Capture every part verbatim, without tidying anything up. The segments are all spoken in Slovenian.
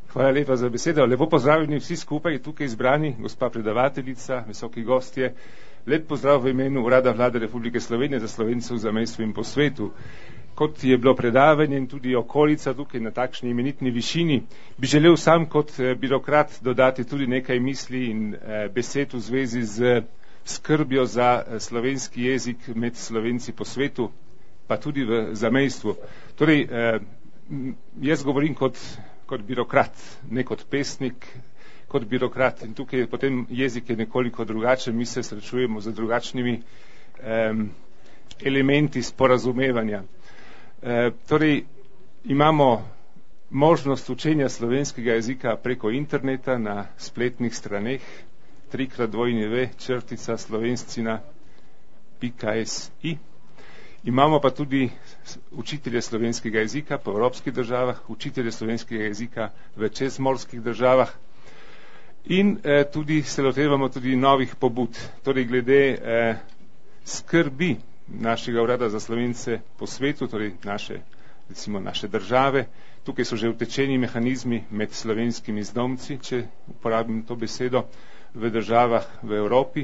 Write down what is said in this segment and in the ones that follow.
Hvala lepa za besedo. Lepo pozdravljeni vsi skupaj tukaj izbrani, gospa predavateljica, visoki gostje. Lep pozdrav v imenu Urada Vlade Republike Slovenije za Slovence v zamejstvu in po svetu. Kot je bilo predavanje in tudi okolica tukaj na takšni imenitni višini, bi želel sam kot birokrat dodati tudi nekaj misli in besed v zvezi z skrbjo za slovenski jezik med Slovenci po svetu, pa tudi v zamejstvu. Torej, jaz govorim kot, kot birokrat, ne kot pesnik, kot birokrat. In tukaj potem jezik je nekoliko drugačen, mi se srečujemo z drugačnimi um, elementi sporazumevanja. E, torej, imamo možnost učenja slovenskega jezika preko interneta na spletnih straneh trikrat dvojni ve črtica slovencina pika si. Imamo pa tudi učitelje slovenskega jezika po evropskih državah, učitelje slovenskega jezika v čezmorskih državah in eh, tudi se lotevamo tudi novih pobud, torej glede eh, skrbi našega urada za Slovence po svetu, torej naše, recimo naše države. Tukaj so že utečeni mehanizmi med slovenskimi zdomci, če uporabim to besedo, v državah v Evropi.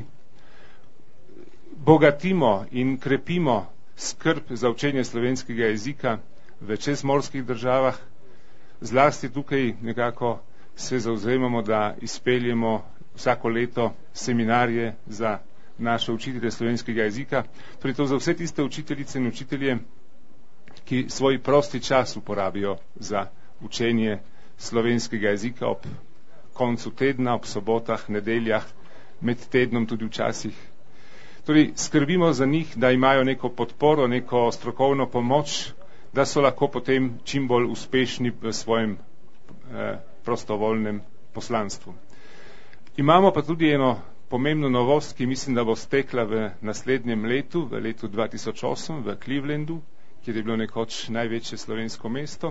Bogatimo in krepimo skrb za učenje slovenskega jezika v čezmorskih državah. Zlasti tukaj nekako se zavzemamo, da izpeljemo vsako leto seminarje za naše učitelje slovenskega jezika. Torej to za vse tiste učiteljice in učitelje, ki svoj prosti čas uporabijo za učenje slovenskega jezika ob koncu tedna, ob sobotah, nedeljah, med tednom tudi včasih. Torej, skrbimo za njih, da imajo neko podporo, neko strokovno pomoč, da so lahko potem čim bolj uspešni v svojem eh, prostovoljnem poslanstvu. Imamo pa tudi eno pomembno novost, ki mislim, da bo stekla v naslednjem letu, v letu dva tisoč osem v Clevelandu, kjer je bilo nekoč največje slovensko mesto.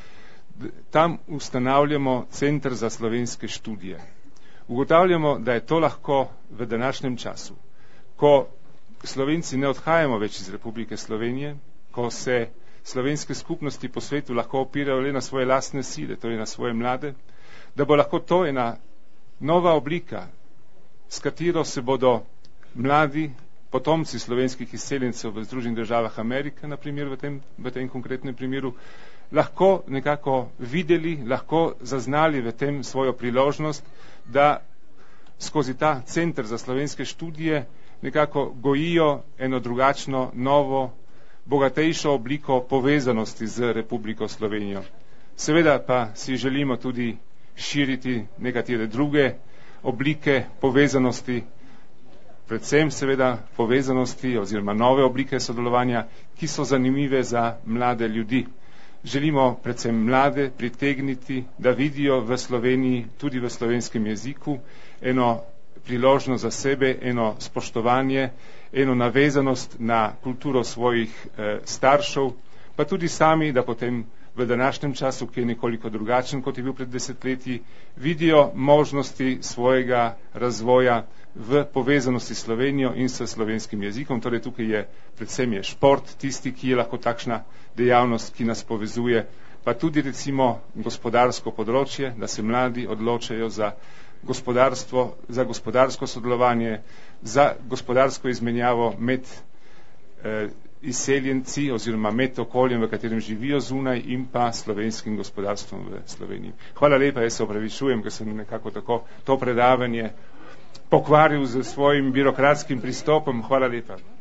Tam ustanavljamo Center za slovenske študije. Ugotavljamo, da je to lahko v današnjem času, ko Slovenci ne odhajamo več iz Republike Slovenije, ko se slovenske skupnosti po svetu lahko opirajo le na svoje lastne sile, torej na svoje mlade, da bo lahko to ena nova oblika, s katero se bodo mladi potomci slovenskih izseljencev v Združenih državah Amerike, na primer v tem, v tem konkretnem primeru, lahko nekako videli, lahko zaznali v tem svojo priložnost, da skozi ta Center za slovenske študije nekako gojijo eno drugačno, novo, bogatejšo obliko povezanosti z Republiko Slovenijo. Seveda pa si želimo tudi širiti nekatere druge oblike povezanosti, predvsem seveda povezanosti oziroma nove oblike sodelovanja, ki so zanimive za mlade ljudi. Želimo predvsem mlade pritegniti, da vidijo v Sloveniji, tudi v slovenskem jeziku, eno priložnost za sebe, eno spoštovanje, eno navezanost na kulturo svojih eh, staršev, pa tudi sami, da potem v današnjem času, ki je nekoliko drugačen, kot je bil pred desetletji, vidijo možnosti svojega razvoja v povezanosti s Slovenijo in s slovenskim jezikom. Torej tukaj je predvsem je šport tisti, ki je lahko takšna dejavnost, ki nas povezuje, pa tudi recimo gospodarsko področje, da se mladi odločajo za gospodarstvo, za gospodarsko sodelovanje, za gospodarsko izmenjavo med eh, izseljenci oziroma med okoljem, v katerem živijo zunaj, in pa slovenskim gospodarstvom v Sloveniji. Hvala lepa, jaz se opravičujem, ker sem nekako tako to predavanje pokvaril z svojim birokratskim pristopom. Hvala lepa.